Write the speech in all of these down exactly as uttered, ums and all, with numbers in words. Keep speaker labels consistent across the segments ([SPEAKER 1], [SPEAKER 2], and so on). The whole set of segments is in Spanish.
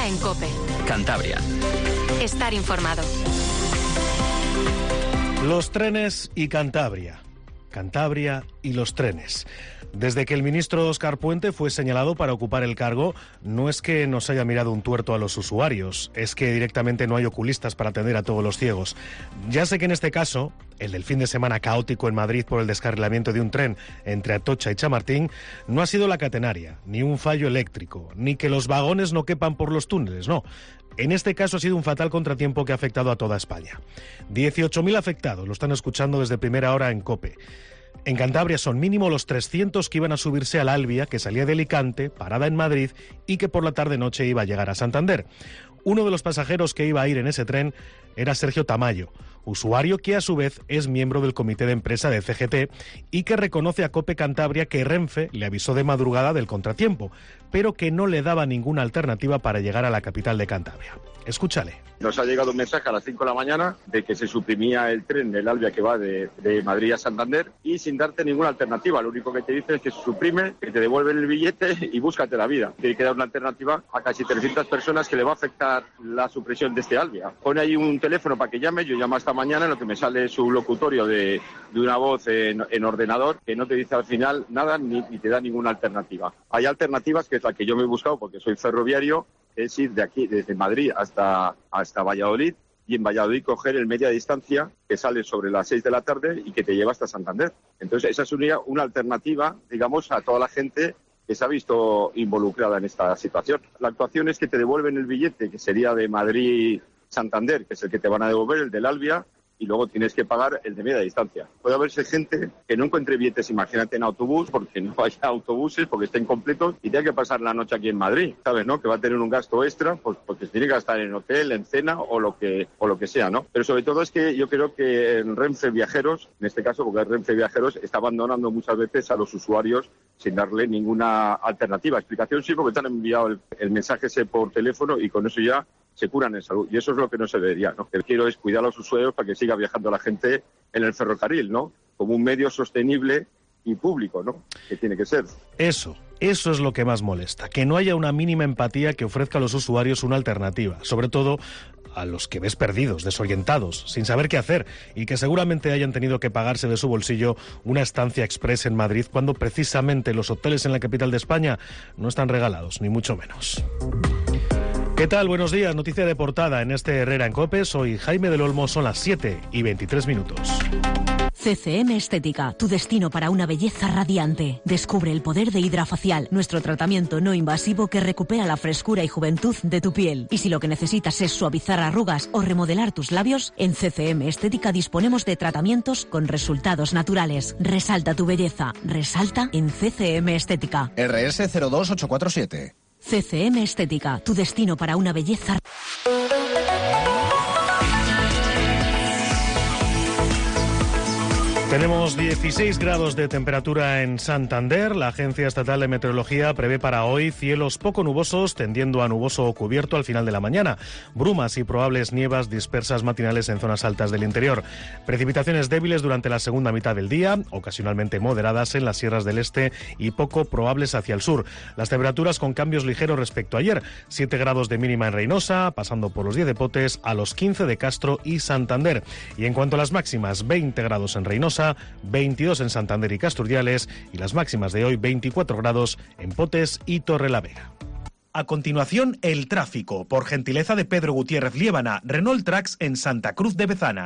[SPEAKER 1] Cantabria en COPE.
[SPEAKER 2] Cantabria.
[SPEAKER 1] Estar informado.
[SPEAKER 3] Los trenes y Cantabria. Cantabria y los trenes. Desde que el ministro Óscar Puente fue señalado para ocupar el cargo, no es que nos haya mirado un tuerto a los usuarios, es que directamente no hay oculistas para atender a todos los ciegos. Ya sé que en este caso, el del fin de semana caótico en Madrid por el descarrilamiento de un tren entre Atocha y Chamartín, no ha sido la catenaria, ni un fallo eléctrico, ni que los vagones no quepan por los túneles, no. En este caso ha sido un fatal contratiempo que ha afectado a toda España. dieciocho mil afectados, lo están escuchando desde primera hora en COPE. En Cantabria son mínimo los trescientos que iban a subirse al Albia, que salía de Alicante, parada en Madrid, y que por la tarde-noche iba a llegar a Santander. Uno de los pasajeros que iba a ir en ese tren era Sergio Tamayo, usuario que a su vez es miembro del comité de empresa de C G T y que reconoce a COPE Cantabria que Renfe le avisó de madrugada del contratiempo, pero que no le daba ninguna alternativa para llegar a la capital de Cantabria. Escúchale.
[SPEAKER 4] Nos ha llegado un mensaje a las cinco de la mañana de que se suprimía el tren del Albia que va de, de Madrid a Santander y sin darte ninguna alternativa. Lo único que te dice es que se suprime, que te devuelven el billete y búscate la vida. Tiene que dar una alternativa a casi trescientas personas que le va a afectar la supresión de este Albia. Pone ahí un teléfono para que llame, yo llamo esta mañana, en lo que me sale su locutorio de, de una voz en, en ordenador que no te dice al final nada ni, ni te da ninguna alternativa. Hay alternativas, que es la que yo me he buscado porque soy ferroviario, es ir de aquí, desde Madrid hasta, hasta Valladolid, y en Valladolid coger el media distancia que sale sobre las seis de la tarde y que te lleva hasta Santander. Entonces esa es una, una alternativa, digamos, a toda la gente que se ha visto involucrada en esta situación. La actuación es que te devuelven el billete, que sería de Madrid-Santander, que es el que te van a devolver, el del Albia, y luego tienes que pagar el de media distancia. Puede haberse gente que no encuentre billetes, imagínate, en autobús, porque no haya autobuses, porque estén completos, y tenga que pasar la noche aquí en Madrid, ¿sabes, no? Que va a tener un gasto extra, pues porque se tiene que gastar en hotel, en cena, o lo que o lo que sea, ¿no? Pero sobre todo es que yo creo que en Renfe Viajeros, en este caso, porque Renfe Viajeros está abandonando muchas veces a los usuarios sin darle ninguna alternativa. Explicación sí, porque te han enviado el, el mensaje ese por teléfono y con eso ya se curan en salud. Y eso es lo que no se debería, ¿no? Lo que quiero es cuidar a los usuarios para que siga viajando la gente en el ferrocarril, ¿no? Como un medio sostenible y público, ¿no? Que tiene que ser.
[SPEAKER 3] Eso, eso es lo que más molesta, que no haya una mínima empatía que ofrezca a los usuarios una alternativa, sobre todo a los que ves perdidos, desorientados, sin saber qué hacer y que seguramente hayan tenido que pagarse de su bolsillo una estancia express en Madrid cuando precisamente los hoteles en la capital de España no están regalados, ni mucho menos. ¿Qué tal? Buenos días. Noticia de portada en este Herrera en COPE. Soy Jaime del Olmo. Son las siete y veintitrés minutos.
[SPEAKER 5] C C M Estética, tu destino para una belleza radiante. Descubre el poder de Hidrafacial, nuestro tratamiento no invasivo que recupera la frescura y juventud de tu piel. Y si lo que necesitas es suavizar arrugas o remodelar tus labios, en C C M Estética disponemos de tratamientos con resultados naturales. Resalta tu belleza. Resalta en C C M Estética.
[SPEAKER 6] R S cero dos ocho cuatro siete.
[SPEAKER 5] C C M Estética, tu destino para una belleza.
[SPEAKER 3] Tenemos dieciséis grados de temperatura en Santander. La Agencia Estatal de Meteorología prevé para hoy cielos poco nubosos, tendiendo a nuboso o cubierto al final de la mañana. Brumas y probables nievas dispersas matinales en zonas altas del interior. Precipitaciones débiles durante la segunda mitad del día, ocasionalmente moderadas en las sierras del este y poco probables hacia el sur. Las temperaturas con cambios ligeros respecto a ayer. siete grados de mínima en Reynosa, pasando por los diez de Potes, a los quince de Castro y Santander. Y en cuanto a las máximas, veinte grados en Reynosa, veintidós en Santander y Casturdiales, y las máximas de hoy veinticuatro grados en Potes y Torrelavega.
[SPEAKER 7] A continuación, el tráfico, por gentileza de Pedro Gutiérrez Liébana, Renault Trax en Santa Cruz de Bezana.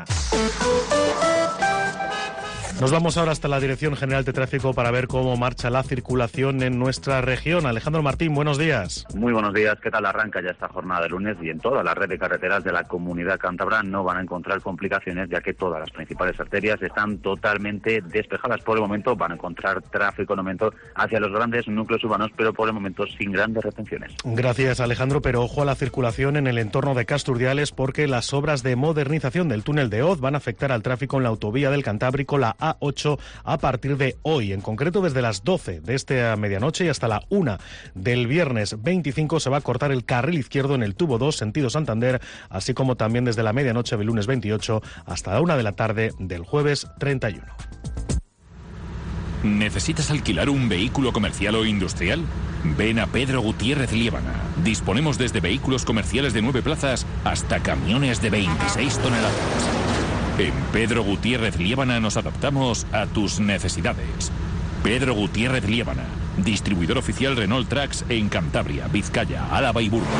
[SPEAKER 3] Nos vamos ahora hasta la Dirección General de Tráfico para ver cómo marcha la circulación en nuestra región. Alejandro Martín, buenos días.
[SPEAKER 8] Muy buenos días. ¿Qué tal arranca ya esta jornada de lunes? Y en toda la red de carreteras de la Comunidad Cántabra no van a encontrar complicaciones, ya que todas las principales arterias están totalmente despejadas. Por el momento van a encontrar tráfico en aumento hacia los grandes núcleos urbanos, pero por el momento sin grandes retenciones.
[SPEAKER 3] Gracias, Alejandro, pero ojo a la circulación en el entorno de Casturdiales, porque las obras de modernización del túnel de Oz van a afectar al tráfico en la autovía del Cantábrico, la A ocho, a partir de hoy. En concreto, desde las doce de esta medianoche y hasta la una del viernes veinticinco se va a cortar el carril izquierdo en el tubo dos, sentido Santander, así como también desde la medianoche del lunes veintiocho hasta la una de la tarde del jueves treinta y uno.
[SPEAKER 2] ¿Necesitas alquilar un vehículo comercial o industrial? Ven a Pedro Gutiérrez Liébana. Disponemos desde vehículos comerciales de nueve plazas hasta camiones de veintiséis toneladas. En Pedro Gutiérrez Liébana nos adaptamos a tus necesidades. Pedro Gutiérrez Liébana, distribuidor oficial Renault Trucks en Cantabria, Vizcaya, Álava y Burgos.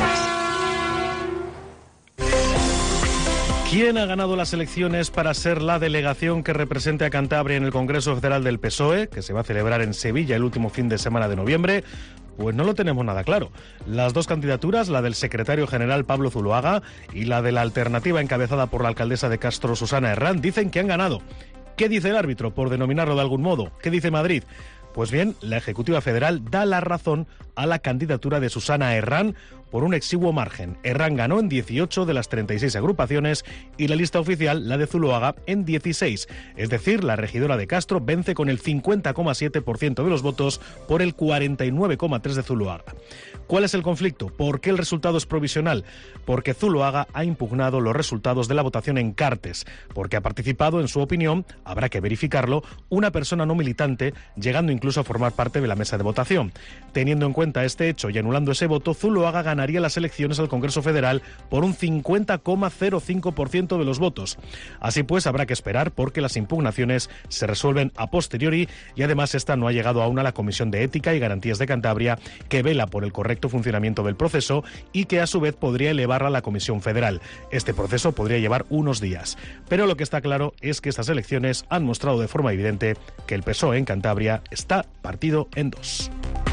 [SPEAKER 3] ¿Quién ha ganado las elecciones para ser la delegación que represente a Cantabria en el Congreso Federal del P S O E, que se va a celebrar en Sevilla el último fin de semana de noviembre? Pues no lo tenemos nada claro. Las dos candidaturas, la del secretario general Pablo Zuloaga y la de la alternativa encabezada por la alcaldesa de Castro, Susana Herrán, dicen que han ganado. ¿Qué dice el árbitro, por denominarlo de algún modo? ¿Qué dice Madrid? Pues bien, la Ejecutiva Federal da la razón a la candidatura de Susana Herrán por un exiguo margen. Herrán ganó en dieciocho de las treinta y seis agrupaciones y la lista oficial, la de Zuloaga, en dieciséis. Es decir, la regidora de Castro vence con el cincuenta coma siete por ciento de los votos por el cuarenta y nueve coma tres por ciento de Zuloaga. ¿Cuál es el conflicto? ¿Por qué el resultado es provisional? Porque Zuloaga ha impugnado los resultados de la votación en Cartes, porque ha participado, en su opinión, habrá que verificarlo, una persona no militante, llegando incluso a formar parte de la mesa de votación. Teniendo en cuenta este hecho y anulando ese voto, Zuloaga ganaría las elecciones al Congreso Federal por un cincuenta coma cero cinco por ciento de los votos. Así pues, habrá que esperar porque las impugnaciones se resuelven a posteriori y además esta no ha llegado aún a la Comisión de Ética y Garantías de Cantabria, que vela por el correcto funcionamiento del proceso y que a su vez podría elevarla a la Comisión Federal. Este proceso podría llevar unos días. Pero lo que está claro es que estas elecciones han mostrado de forma evidente que el P S O E en Cantabria está partido en dos.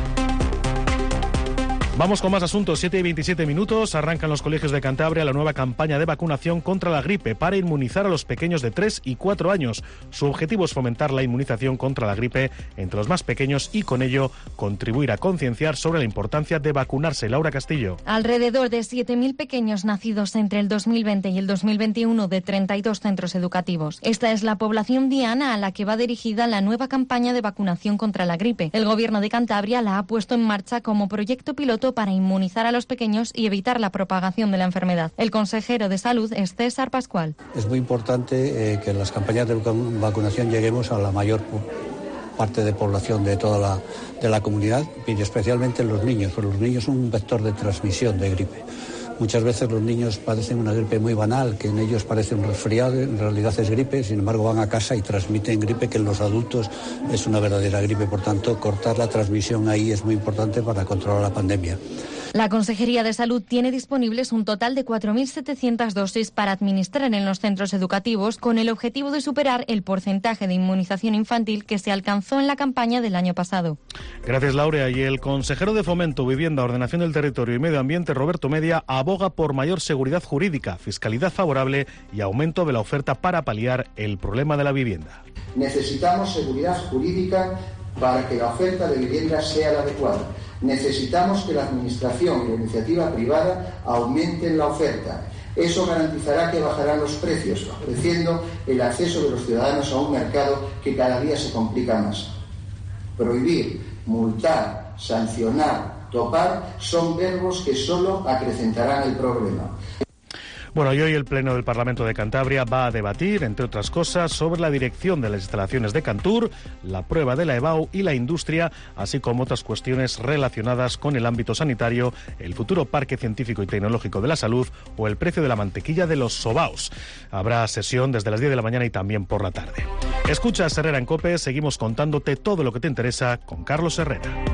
[SPEAKER 3] Vamos con más asuntos. siete y veintisiete minutos. Arrancan los colegios de Cantabria la nueva campaña de vacunación contra la gripe para inmunizar a los pequeños de tres y cuatro años. Su objetivo es fomentar la inmunización contra la gripe entre los más pequeños y con ello contribuir a concienciar sobre la importancia de vacunarse. Laura Castillo.
[SPEAKER 9] Alrededor de siete mil pequeños nacidos entre el dos mil veinte y el dos mil veintiuno de treinta y dos centros educativos. Esta es la población diana a la que va dirigida la nueva campaña de vacunación contra la gripe. El Gobierno de Cantabria la ha puesto en marcha como proyecto piloto para inmunizar a los pequeños y evitar la propagación de la enfermedad. El consejero de Salud es César Pascual.
[SPEAKER 10] Es muy importante eh, que en las campañas de vacunación lleguemos a la mayor parte de población de toda la, de la comunidad y especialmente los niños, porque los niños son un vector de transmisión de gripe. Muchas veces los niños padecen una gripe muy banal, que en ellos parece un resfriado, en realidad es gripe, sin embargo van a casa y transmiten gripe, que en los adultos es una verdadera gripe. Por tanto, cortar la transmisión ahí es muy importante para controlar la pandemia.
[SPEAKER 9] La Consejería de Salud tiene disponibles un total de cuatro mil setecientas dosis para administrar en los centros educativos con el objetivo de superar el porcentaje de inmunización infantil que se alcanzó en la campaña del año pasado.
[SPEAKER 3] Gracias, Laura. Y el consejero de Fomento, Vivienda, Ordenación del Territorio y Medio Ambiente, Roberto Media, aboga por mayor seguridad jurídica, fiscalidad favorable y aumento de la oferta para paliar el problema de la vivienda.
[SPEAKER 11] Necesitamos seguridad jurídica para que la oferta de vivienda sea la adecuada. Necesitamos que la Administración y la iniciativa privada aumenten la oferta. Eso garantizará que bajarán los precios, favoreciendo el acceso de los ciudadanos a un mercado que cada día se complica más. Prohibir, multar, sancionar, topar son verbos que solo acrecentarán el problema.
[SPEAKER 3] Bueno, y hoy el Pleno del Parlamento de Cantabria va a debatir, entre otras cosas, sobre la dirección de las instalaciones de Cantur, la prueba de la EBAU y la industria, así como otras cuestiones relacionadas con el ámbito sanitario, el futuro Parque Científico y Tecnológico de la Salud o el precio de la mantequilla de los sobaos. Habrá sesión desde las diez de la mañana y también por la tarde. Escuchas Herrera en COPE, seguimos contándote todo lo que te interesa con Carlos Herrera.